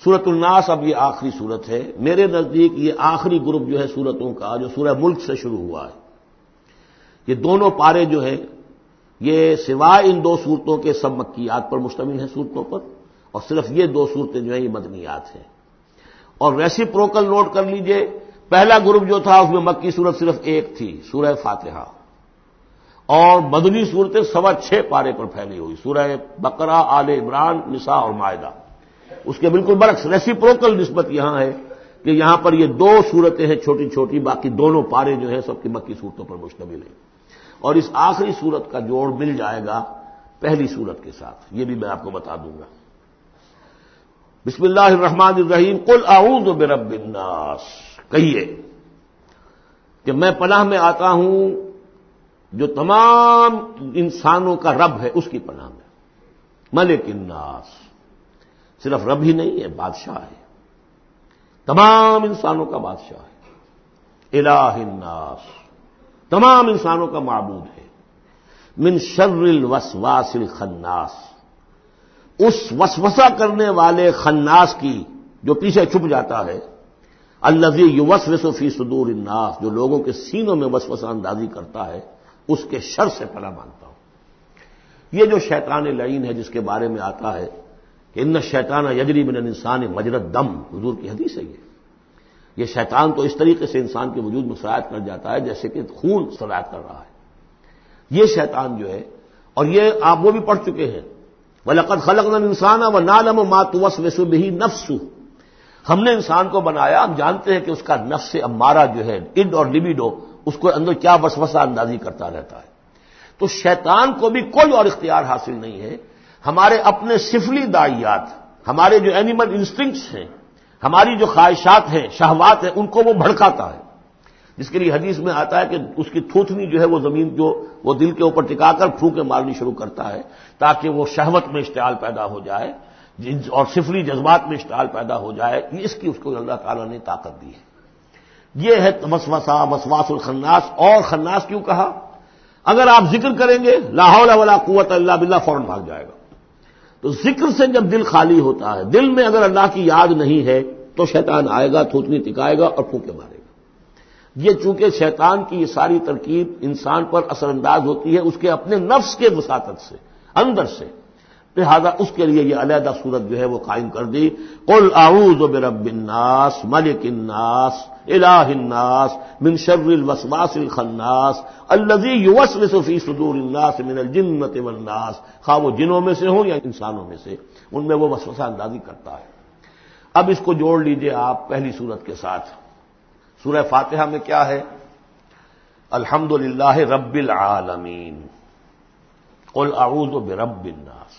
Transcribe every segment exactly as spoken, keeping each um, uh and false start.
سورۃ الناس اب یہ آخری سورت ہے میرے نزدیک، یہ آخری گروپ جو ہے سورتوں کا جو سورہ ملک سے شروع ہوا ہے. یہ دونوں پارے جو ہیں یہ سوائے ان دو صورتوں کے سب مکیات پر مشتمل ہیں صورتوں پر، اور صرف یہ دو صورتیں جو ہیں یہ مدنیات ہیں. اور ریسیپروکل نوٹ کر لیجئے، پہلا گروپ جو تھا اس میں مکی صورت صرف ایک تھی، سورہ فاتحہ، اور مدنی صورتیں سوا چھ پارے پر پھیلی ہوئی، سورہ بقرہ، آل عمران، نساء اور مائدہ. اس کے بالکل برعکس ریسیپروکل نسبت یہاں ہے کہ یہاں پر یہ دو صورتیں ہیں چھوٹی چھوٹی، باقی دونوں پارے جو ہیں سب کی مکی صورتوں پر مشتمل ہیں. اور اس آخری صورت کا جوڑ مل جائے گا پہلی صورت کے ساتھ، یہ بھی میں آپ کو بتا دوں گا. بسم اللہ الرحمن الرحیم. قل اعوذ برب الناس، کہیے کہ میں پناہ میں آتا ہوں جو تمام انسانوں کا رب ہے اس کی پناہ میں. ملک الناس، صرف رب ہی نہیں ہے، بادشاہ ہے، تمام انسانوں کا بادشاہ ہے. الہ الناس، تمام انسانوں کا معبود ہے. من شر الوسواس الخناس، اس وسوسہ کرنے والے خناس کی جو پیچھے چھپ جاتا ہے. الذی یوسوس فی صدور الناس، جو لوگوں کے سینوں میں وسوسہ اندازی کرتا ہے، اس کے شر سے پناہ مانگتا ہوں. یہ جو شیطان لعین ہے جس کے بارے میں آتا ہے کہ ان الشیطان یجری من الانسان مجری الدم، حضور کی حدیث ہے یہ یہ شیطان تو اس طریقے سے انسان کے وجود میں سرایت کر جاتا ہے جیسے کہ خون سرایت کر رہا ہے. یہ شیطان جو ہے، اور یہ آپ وہ بھی پڑھ چکے ہیں، وَلَقَدْ خَلَقْنَا الْإِنسَانَ وَنَعْلَمُ مَا تُوَسْوِسُ بِهِ نَفْسُهُ، ہم نے انسان کو بنایا، ہم جانتے ہیں کہ اس کا نفس امارہ جو ہے، اڈ اور لبیڈو، اس کو اندر کیا وسوسہ اندازی کرتا رہتا ہے. تو شیطان کو بھی کوئی اور اختیار حاصل نہیں ہے. ہمارے اپنے سفلی داعیات، ہمارے جو اینیمل انسٹنکٹس ہیں، ہماری جو خواہشات ہیں، شہوات ہیں، ان کو وہ بھڑکاتا ہے. جس کے لیے حدیث میں آتا ہے کہ اس کی تھوتنی جو ہے وہ زمین جو وہ دل کے اوپر ٹکا کر پھونکے مارنی شروع کرتا ہے تاکہ وہ شہوت میں اشتعال پیدا ہو جائے اور سفلی جذبات میں اشتعال پیدا ہو جائے. اس کی اس کو اللہ تعالیٰ نے طاقت دی ہے. یہ ہے وسوسہ، وسواس الخناس. اور خناس کیوں کہا؟ اگر آپ ذکر کریں گے لا حول ولا قوت الا باللہ، فوراً بھاگ جائے گا. تو ذکر سے جب دل خالی ہوتا ہے، دل میں اگر اللہ کی یاد نہیں ہے تو شیطان آئے گا، تھوتنی ٹکائے گا اور پھونکے مارے گا. یہ چونکہ شیطان کی یہ ساری ترکیب انسان پر اثر انداز ہوتی ہے اس کے اپنے نفس کے وساطت سے، اندر سے، لہذا اس کے لیے یہ علیحدہ صورت جو ہے وہ قائم کر دی. قل اعوذ برب الناس ملک الناس الہ الناس من شر الوسواس الخناس الذی یوسوس فی صدور الناس من الجنۃ والناس. خواہ وہ جنوں میں سے ہوں یا انسانوں میں سے، ان میں وہ وسوسہ اندازی کرتا ہے. اب اس کو جوڑ لیجئے آپ پہلی صورت کے ساتھ. سورہ فاتحہ میں کیا ہے؟ الحمدللہ رب العالمین، قل اعوذ برب الناس،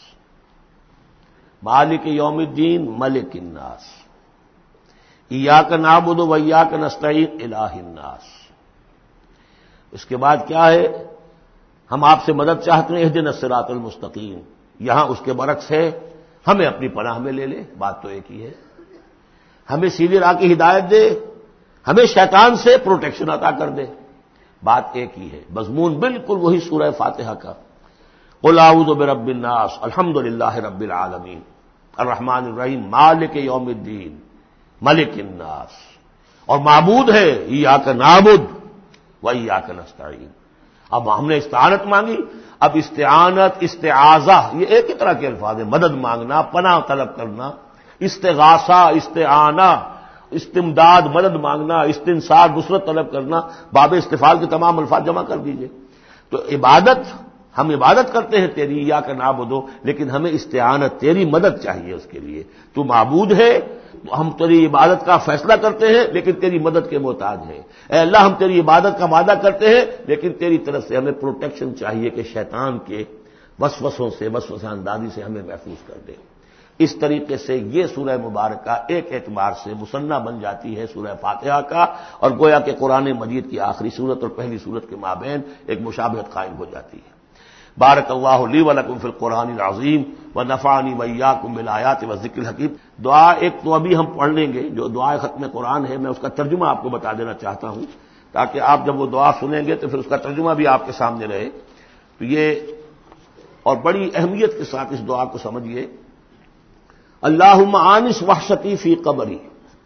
مالک یوم الدین، ملک الناس، ایاک نعبد و ایاک نستعین، الہ الناس. اس کے بعد کیا ہے؟ ہم آپ سے مدد چاہتے ہیں، اہدنا الصراط المستقیم. یہاں اس کے برعکس ہے، ہمیں اپنی پناہ میں لے لے. بات تو ایک ہی ہے، ہمیں سیدھی راہ کی ہدایت دے، ہمیں شیطان سے پروٹیکشن عطا کر دے. بات ایک ہی ہے، مضمون بالکل وہی سورہ فاتحہ کا. قل اعوذ برب الناس، الحمدللہ رب العالمین، الرحمن الرحیم، مالک یوم الدین، ملک الناس. اور معبود ہے ایاک نعبد و ایاک نستعین. اب ہم نے استعانت مانگی. اب استعانت، استعاذہ، یہ ایک ہی طرح کے الفاظ ہیں. مدد مانگنا، پناہ طلب کرنا، استغاثہ، استعانہ، استمداد، مدد مانگنا، استنصار، نصرت طلب کرنا، باب استفعال کے تمام الفاظ جمع کر دیجئے. تو عبادت، ہم عبادت کرتے ہیں تیری، ایاک نعبد، لیکن ہمیں استعانت، تیری مدد چاہیے اس کے لیے. تو معبود ہے، ہم تیری عبادت کا فیصلہ کرتے ہیں لیکن تیری مدد کے محتاج ہیں. اے اللہ، ہم تیری عبادت کا وعدہ کرتے ہیں لیکن تیری طرف سے ہمیں پروٹیکشن چاہیے کہ شیطان کے وسوسوں سے، وسوسہ اندازی سے ہمیں محفوظ کر دے. اس طریقے سے یہ سورہ مبارکہ ایک اعتبار سے مثنیٰ بن جاتی ہے سورہ فاتحہ کا، اور گویا کہ قرآن مجید کی آخری سورت اور پہلی سورت کے مابین ایک مشابہت قائم ہو جاتی ہے. بارک اللہ لی ولکم فی القرآن العظیم ونفعنی وایاکم بالآیات والذکر الحکیم. دعا ایک تو ابھی ہم پڑھ لیں گے جو دعائے ختم قرآن ہے، میں اس کا ترجمہ آپ کو بتا دینا چاہتا ہوں تاکہ آپ جب وہ دعا سنیں گے تو پھر اس کا ترجمہ بھی آپ کے سامنے رہے. تو یہ اور بڑی اہمیت کے ساتھ اس دعا کو سمجھیے. اللہم آنس وحشتی فی قبری،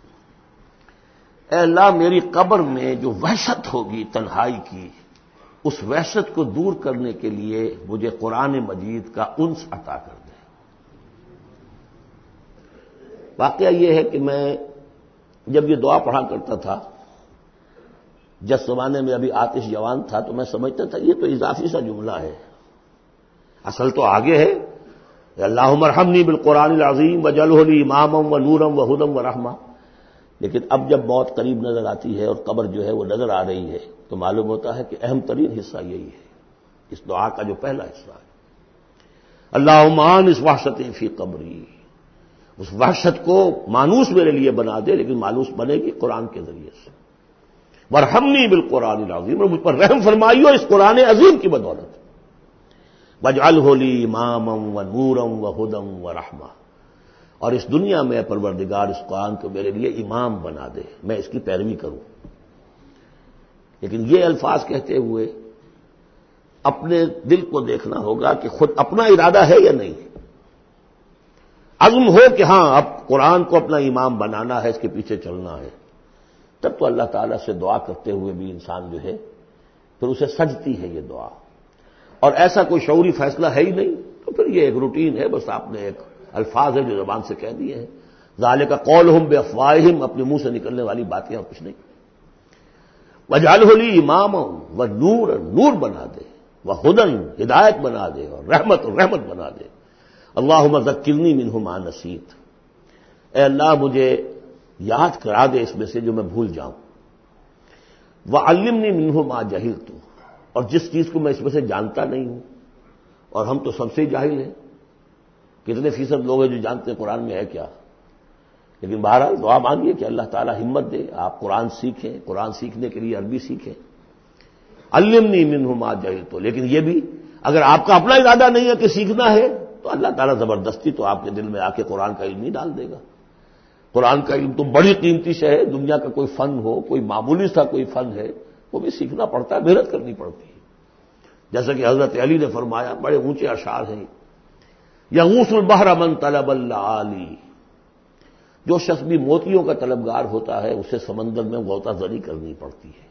اے اللہ میری قبر میں جو وحشت ہوگی تنہائی کی، اس وحشت کو دور کرنے کے لیے مجھے قرآن مجید کا انس عطا کر دے۔ واقعہ یہ ہے کہ میں جب یہ دعا پڑھا کرتا تھا، جس زمانے میں ابھی آتش جوان تھا، تو میں سمجھتا تھا یہ تو اضافی سا جملہ ہے، اصل تو آگے ہے اللہم ارحمنی بالقرآن العظیم واجعلہ لی اماما ونورا وہدی ورحمہ۔ لیکن اب جب موت قریب نظر آتی ہے اور قبر جو ہے وہ نظر آ رہی ہے تو معلوم ہوتا ہے کہ اہم ترین حصہ یہی ہے، اس دعا کا جو پہلا حصہ ہے اللہم آنس وحشتی فی قبری، اس وحشت کو مانوس میرے لیے بنا دے، لیکن مانوس بنے گی قرآن کے ذریعے سے۔ وارحمنی بالقرآن العظیم، اور مجھ پر رحم فرمائیو اس قرآن عظیم کی بدولت۔ واجعلہ لی اماما ونورا وہدی ورحمہ، اور اس دنیا میں پروردگار اس قرآن کو میرے لیے امام بنا دے، میں اس کی پیروی کروں۔ لیکن یہ الفاظ کہتے ہوئے اپنے دل کو دیکھنا ہوگا کہ خود اپنا ارادہ ہے یا نہیں۔ عزم ہو کہ ہاں اب قرآن کو اپنا امام بنانا ہے، اس کے پیچھے چلنا ہے، تب تو اللہ تعالیٰ سے دعا کرتے ہوئے بھی انسان جو ہے پھر اسے سجتی ہے یہ دعا، اور ایسا کوئی شعوری فیصلہ ہے ہی نہیں تو پھر یہ ایک روٹین ہے، بس آپ نے ایک الفاظ ہے جو زبان سے کہہ دیے ہیں، ذالک قولہم بافواہہم، اپنے منہ سے نکلنے والی باتیں اور کچھ نہیں۔ واجعلہ لی اماما ونورا، نور بنا دے، وہدی، ہدایت بنا دے، اور رحمت اور رحمت بنا دے۔ اللہم ذکرنی منہ ما نسیت، اے اللہ مجھے یاد کرا دے اس میں سے جو میں بھول جاؤں۔ وعلمنی منہ ما جہلت، اور جس چیز کو میں اس میں سے جانتا نہیں ہوں، اور ہم تو سب سے جاہل ہیں، کتنے فیصد لوگ ہیں جو جانتے ہیں قرآن میں ہے کیا، لیکن بہرحال دعا مانگیے کہ اللہ تعالیٰ ہمت دے، آپ قرآن سیکھیں، قرآن سیکھنے کے لیے عربی سیکھیں۔ علمنی منہ ما جہلت، لیکن یہ بھی اگر آپ کا اپنا ارادہ نہیں ہے کہ سیکھنا ہے تو اللہ تعالیٰ زبردستی تو آپ کے دل میں آ کے قرآن کا علم ہی ڈال دے گا۔ قرآن کا علم تو بڑی قیمتی شے ہے، دنیا کا کوئی فن ہو، کوئی معمولی سا کوئی فن ہے، وہ بھی سیکھنا پڑتا ہے، محنت کرنی پڑتی ہے۔ جیسا کہ حضرت علی نے فرمایا، بڑے اونچے اشعار ہیں، یغوث البحر من طلب اللآلی، جو شخص بھی موتیوں کا طلبگار ہوتا ہے اسے سمندر میں غوطہ زنی کرنی پڑتی ہے۔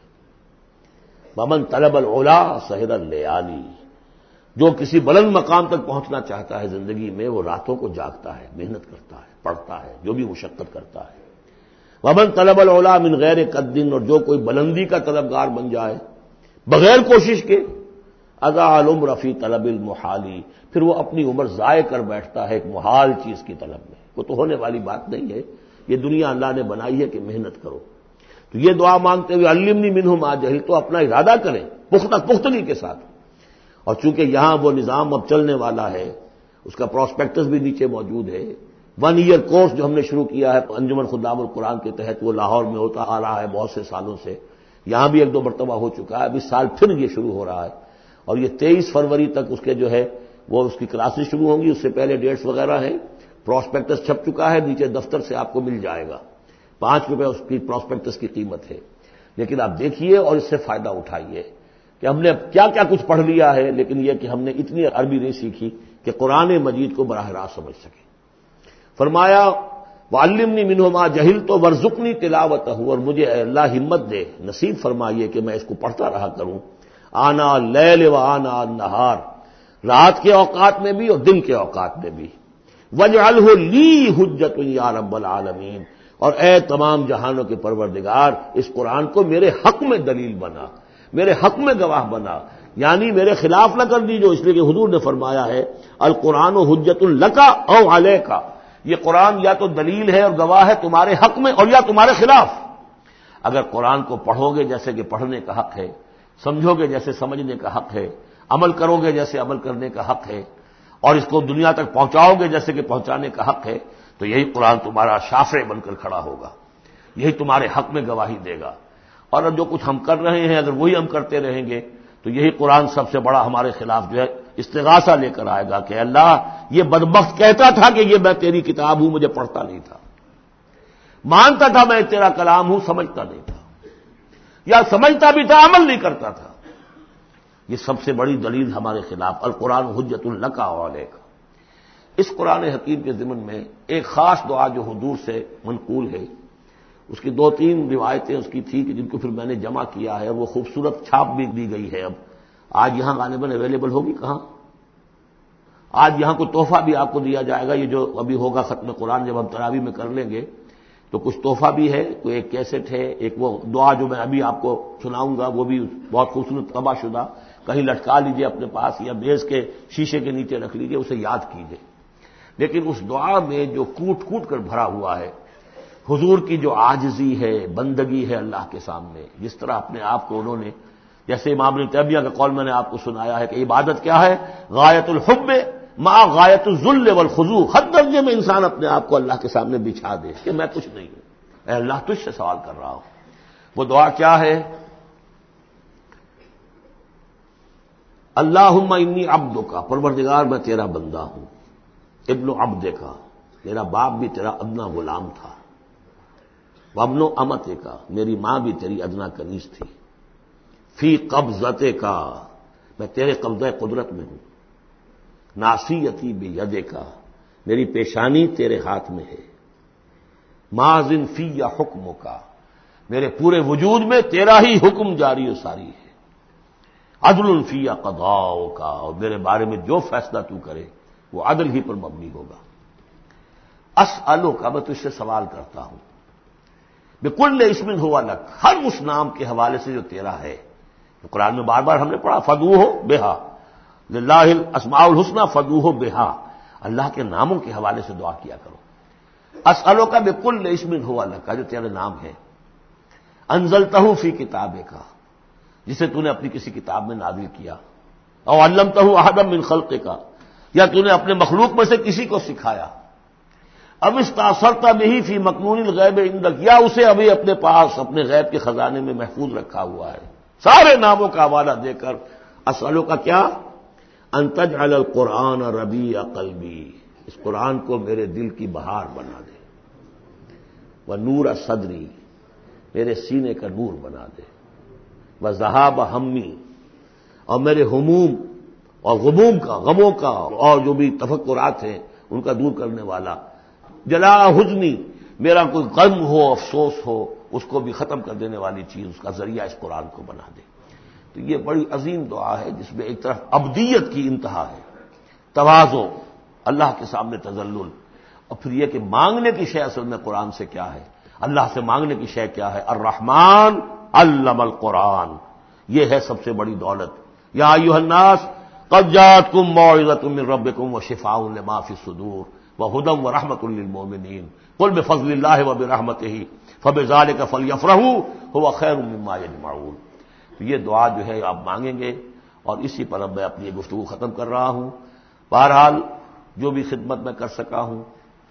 ومن طلب العلا سہر اللیالی، جو کسی بلند مقام تک پہنچنا چاہتا ہے زندگی میں وہ راتوں کو جاگتا ہے، محنت کرتا ہے، پڑھتا ہے، جو بھی مشقت کرتا ہے۔ ومن طلب العلا من غیر قد، اور جو کوئی بلندی کا طلبگار بن جائے بغیر کوشش کے، اضاع العمر فی طلب المحالی، پھر وہ اپنی عمر ضائع کر بیٹھتا ہے ایک محال چیز کی طلب میں، وہ تو ہونے والی بات نہیں ہے، یہ دنیا اللہ نے بنائی ہے کہ محنت کرو۔ تو یہ دعا مانگتے ہوئے علمنی منہ ما جہلت، تو اپنا ارادہ کریں پختہ پختگی کے ساتھ۔ اور چونکہ یہاں وہ نظام اب چلنے والا ہے، اس کا پراسپیکٹس بھی نیچے موجود ہے، ون ایئر کورس جو ہم نے شروع کیا ہے انجمن خدام القرآن کے تحت، وہ لاہور میں ہوتا آ رہا ہے بہت سے سالوں سے، یہاں بھی ایک دو مرتبہ ہو چکا ہے، اب اس سال پھر یہ شروع ہو رہا ہے، اور یہ تیئیس فروری تک اس کے جو ہے وہ اس کی کلاسز شروع ہوں گی، اس سے پہلے ڈیٹس وغیرہ ہیں، پراسپیکٹس چھپ چکا ہے، نیچے دفتر سے آپ کو مل جائے گا، پانچ روپے اس کی پراسپیکٹس کی قیمت ہے۔ لیکن آپ دیکھیے اور اس سے فائدہ اٹھائیے کہ ہم نے اب کیا کیا کچھ پڑھ لیا ہے، لیکن یہ کہ ہم نے اتنی عربی نہیں سیکھی کہ قرآن مجید کو براہ راست سمجھ سکیں۔ فرمایا وعلمنی منہ ما جہلت وارزقنی تلاوتہ، اور مجھے اے اللہ ہمت دے، نصیب فرمائیے کہ میں اس کو پڑھتا رہا کروں، آنا اللیل و آنا النہار، رات کے اوقات میں بھی اور دن کے اوقات میں بھی۔ واجعلہ لی حجۃ یا رب العالمین، اور اے تمام جہانوں کے پروردگار اس قرآن کو میرے حق میں دلیل بنا، میرے حق میں گواہ بنا، یعنی میرے خلاف نہ کر دیجو، اس لیے کہ حضور نے فرمایا ہے القرآن حجۃ لک او علیک، یہ قرآن یا تو دلیل ہے اور گواہ ہے تمہارے حق میں اور یا تمہارے خلاف۔ اگر قرآن کو پڑھو گے جیسے کہ پڑھنے کا حق ہے، سمجھو گے جیسے سمجھنے کا حق ہے، عمل کرو گے جیسے عمل کرنے کا حق ہے، اور اس کو دنیا تک پہنچاؤ گے جیسے کہ پہنچانے کا حق ہے، تو یہی قرآن تمہارا شافع بن کر کھڑا ہوگا، یہی تمہارے حق میں گواہی دے گا۔ اور جو کچھ ہم کر رہے ہیں اگر وہی ہم کرتے رہیں گے تو یہی قرآن سب سے بڑا ہمارے خلاف جو ہے استغاثہ لے کر آئے گا کہ اللہ یہ بدبخت کہتا تھا کہ یہ میں تیری کتاب ہوں، مجھے پڑھتا نہیں تھا، مانتا تھا میں تیرا کلام ہوں، سمجھتا نہیں تھا، یا سمجھتا بھی تھا عمل نہیں کرتا تھا۔ یہ سب سے بڑی دلیل ہمارے خلاف، القرآن حجۃ لک و علیک۔ اس قرآن حکیم کے ضمن میں ایک خاص دعا جو حضور سے منقول ہے، اس کی دو تین روایتیں اس کی تھی کہ جن کو پھر میں نے جمع کیا ہے، اور وہ خوبصورت چھاپ بھی دی گئی ہے۔ اب آج یہاں غالباً اویلیبل ہوگی کہاں؟ آج یہاں کوئی تحفہ بھی آپ کو دیا جائے گا، یہ جو ابھی ہوگا ختم قرآن جب ہم تراویح میں کر لیں گے تو کچھ تحفہ بھی ہے، کوئی ایک کیسٹ ہے، ایک وہ دعا جو میں ابھی آپ کو سناؤں گا وہ بھی بہت خوبصورت طبع شدہ، کہیں لٹکا لیجئے اپنے پاس یا میز کے شیشے کے نیچے رکھ لیجئے، اسے یاد کیجئے۔ لیکن اس دعا میں جو کوٹ کوٹ کر بھرا ہوا ہے، حضور کی جو عاجزی ہے، بندگی ہے اللہ کے سامنے، جس طرح اپنے آپ کو انہوں نے، جیسے امام ابن تیمیہ کا قول میں نے آپ کو سنایا ہے کہ عبادت کیا ہے؟ غایت الحب مع غایت الذل والخضوع، حد درجے میں انسان اپنے آپ کو اللہ کے سامنے بچھا دے کہ میں کچھ نہیں ہوں، اے اللہ تجھ سے سوال کر رہا ہوں۔ وہ دعا کیا ہے؟ اللہم انی عبدک، پروردگار میں تیرا بندہ ہوں، ابن عبدک، میرا باپ بھی تیرا ادنا غلام تھا، وابن امتک، میری ماں بھی تیری ادنا کنیز تھی، فی قبضتک، میں تیرے قبضہ قدرت میں ہوں، ناصیتی بیدک، میری پیشانی تیرے ہاتھ میں ہے، ماضٍ فی حکمک، میرے پورے وجود میں تیرا ہی حکم جاری و ساری ہے، عدل فی قضاؤک، اور میرے بارے میں جو فیصلہ تو کرے وہ عدل ہی پر مبنی ہوگا۔ اسألک، میں تجھ سے سوال کرتا ہوں، بکل اسم ہوا لک، ہر اس نام کے حوالے سے جو تیرا ہے، تو قرآن میں بار بار ہم نے پڑھا فدعوہ بہا، للہ الاسماء الحسنی فدعوہ بہا، اللہ کے ناموں کے حوالے سے دعا کیا کرو۔ اسألک بکل اسم ہوا لک، جو تیرے نام ہے، انزلتہ فی کتابک، جسے تو نے اپنی کسی کتاب میں نازل کیا، او علمتہ احدا من خلقک، یا تو نے اپنے مخلوق میں سے کسی کو سکھایا، اب استاثرت بہ فی مکنون الغیب عندک، یا اسے ابھی اپنے پاس اپنے غیب کے خزانے میں محفوظ رکھا ہوا ہے، سارے ناموں کا حوالہ دے کر اسألو کا کیا؟ ان تجعل القرآن ربیع قلبی، اس قرآن کو میرے دل کی بہار بنا دے، ونور صدری، میرے سینے کا نور بنا دے، وذہاب ہمی، اور میرے ہموم اور غموم کا، غموں کا اور جو بھی تفکرات ہیں ان کا دور کرنے والا، جلا حزنی، میرا کوئی غم ہو، افسوس ہو، اس کو بھی ختم کر دینے والی چیز، اس کا ذریعہ اس قرآن کو بنا دے۔ تو یہ بڑی عظیم دعا ہے جس میں ایک طرف عبدیت کی انتہا ہے، تواضع، اللہ کے سامنے تذلل، اور پھر یہ کہ مانگنے کی شے اصل میں قرآن سے کیا ہے، اللہ سے مانگنے کی شے کیا ہے؟ الرحمن علم القرآن، یہ ہے سب سے بڑی دولت۔ یا ایھا الناس قد جاءتکم موعظۃ من ربکم وشفاء لما فی الصدور وہدی ورحمۃ للمؤمنین قل بفضل اللہ وبرحمتہ فبذلک فلیفرحوا ھو خیر مما یجمعون۔ یہ دعا جو ہے آپ مانگیں گے، اور اسی پر اب میں اپنی یہ گفتگو ختم کر رہا ہوں۔ بہرحال جو بھی خدمت میں کر سکا ہوں،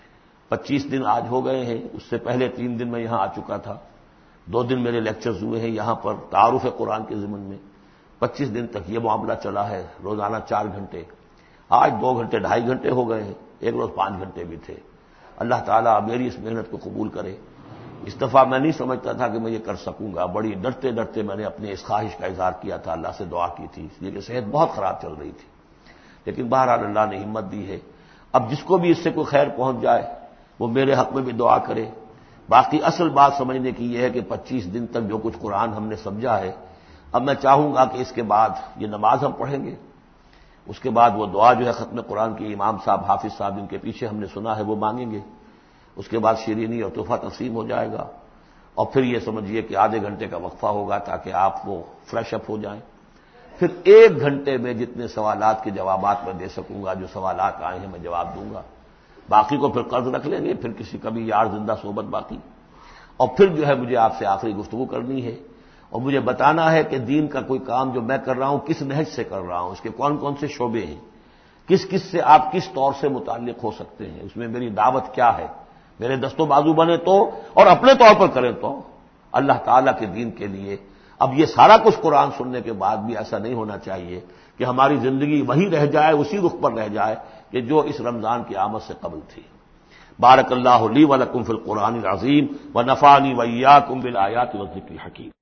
پچیس دن آج ہو گئے ہیں، اس سے پہلے تین دن میں یہاں آ چکا تھا، دو دن میرے لیکچرز ہوئے ہیں یہاں پر تعارف قرآن کے ضمن میں، پچیس دن تک یہ معاملہ چلا ہے، روزانہ چار گھنٹے، آج دو گھنٹے ڈھائی گھنٹے ہو گئے ہیں، ایک روز پانچ گھنٹے بھی تھے۔ اللہ تعالیٰ میری اس محنت کو قبول کرے۔ اس دفعہ میں نہیں سمجھتا تھا کہ میں یہ کر سکوں گا، بڑی ڈرتے ڈرتے میں نے اپنے اس خواہش کا اظہار کیا تھا، اللہ سے دعا کی تھی، اس لیے کہ صحت بہت خراب چل رہی تھی، لیکن بہرحال اللہ نے ہمت دی ہے۔ اب جس کو بھی اس سے کوئی خیر پہنچ جائے وہ میرے حق میں بھی دعا کرے۔ باقی اصل بات سمجھنے کی یہ ہے کہ پچیس دن تک جو کچھ قرآن ہم نے سمجھا ہے، اب میں چاہوں گا کہ اس کے بعد یہ نماز ہم پڑھیں گے، اس کے بعد وہ دعا جو ہے ختم قرآن کی امام صاحب حافظ صاحب ان کے پیچھے ہم نے سنا ہے وہ مانگیں گے، اس کے بعد شیرینی اور تحفہ تقسیم ہو جائے گا، اور پھر یہ سمجھیے کہ آدھے گھنٹے کا وقفہ ہوگا تاکہ آپ وہ فریش اپ ہو جائیں۔ پھر ایک گھنٹے میں جتنے سوالات کے جوابات میں دے سکوں گا، جو سوالات آئے ہیں میں جواب دوں گا، باقی کو پھر قرض رکھ لیں گے، پھر کسی کبھی یار زندہ صحبت باقی، اور پھر جو ہے مجھے آپ سے آخری گفتگو کرنی ہے، اور مجھے بتانا ہے کہ دین کا کوئی کام جو میں کر رہا ہوں کس نہج سے کر رہا ہوں، اس کے کون کون سے شعبے ہیں، کس کس سے آپ کس طور سے متعلق ہو سکتے ہیں، اس میں میری دعوت کیا ہے، میرے دست و بازو بنے تو، اور اپنے طور پر کریں تو، اللہ تعالیٰ کے دین کے لیے۔ اب یہ سارا کچھ قرآن سننے کے بعد بھی ایسا نہیں ہونا چاہیے کہ ہماری زندگی وہی رہ جائے، اسی رخ پر رہ جائے کہ جو اس رمضان کی آمد سے قبل تھی۔ بارک اللہ لی و لکم فی القرآن العظیم ونفعنی وإیاکم بالآیات والذکر الحکیم۔